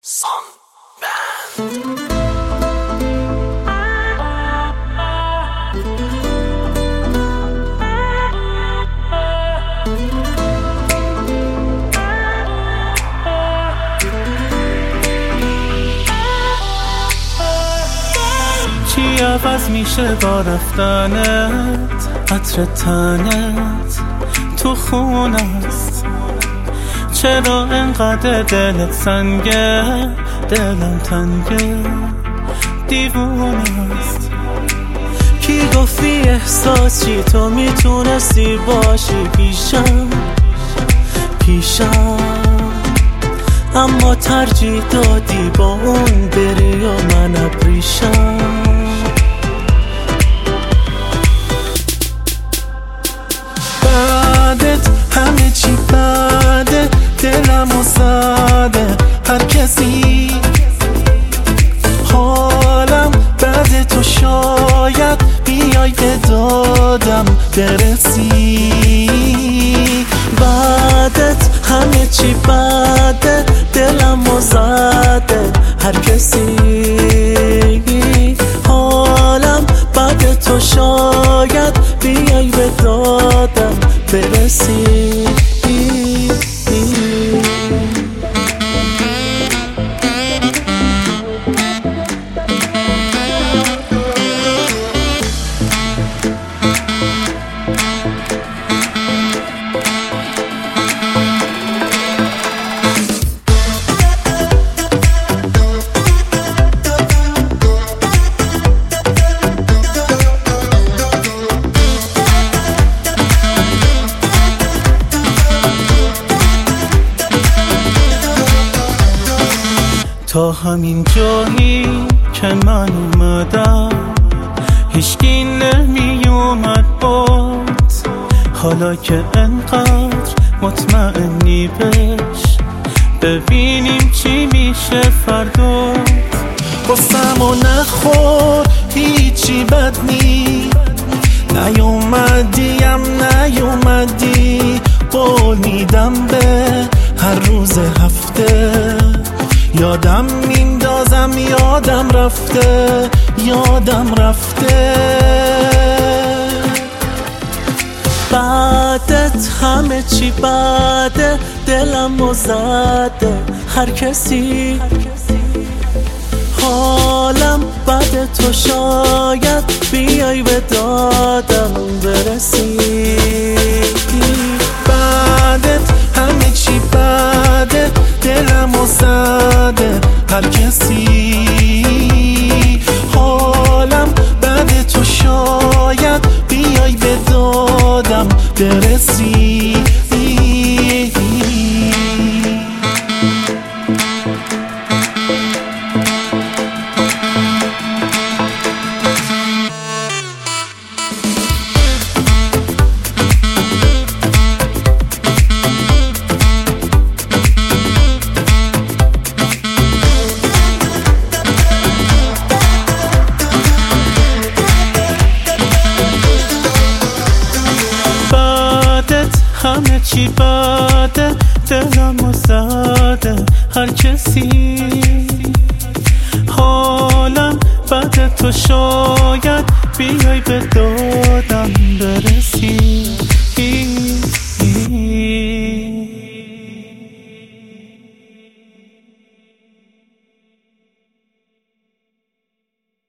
Song Band. چی عوض میشه با رفتنت؟ عطر تنت تو خون است. چرا انقدر دلت سنگه؟ دلم تنگه دیوونه است. کی گفتی احساس چی تو میتونستی باشی پیشم اما ترجیح دادی با اون بری و من ابریشم. بعدت همه چی بده، دلمو زده هر کسی. حالم بده تو شاید بیای به دادم برسی. بعدت همه چی بده، دلمو زده هر کسی. حالم بده تو شاید بیای به دادم برسی. تا همین جایی که من اومدم هیچکی نمی اومد بود. حالا که انقدر مطمئنی بش، ببینیم چی میشه فردا. قصه‌مو نخور هیچی بد نی، نیومدی قول میدم به هر روز هفته. یادم میندازم یادم رفته. بعدت همه چی بده، دلمو زده هر کسی. حالم بده تو شاید بیای به دادم برسی. بعدت همه چی بده، دلمو زده هر کسی. حالم بده تو شاید بیای به دادم برسی. همه چی بده، دلمو زده هر کسی. حالم بده تو شاید بیای به دادم